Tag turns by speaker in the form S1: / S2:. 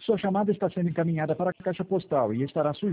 S1: Sua chamada está sendo encaminhada para a caixa postal e estará sujeita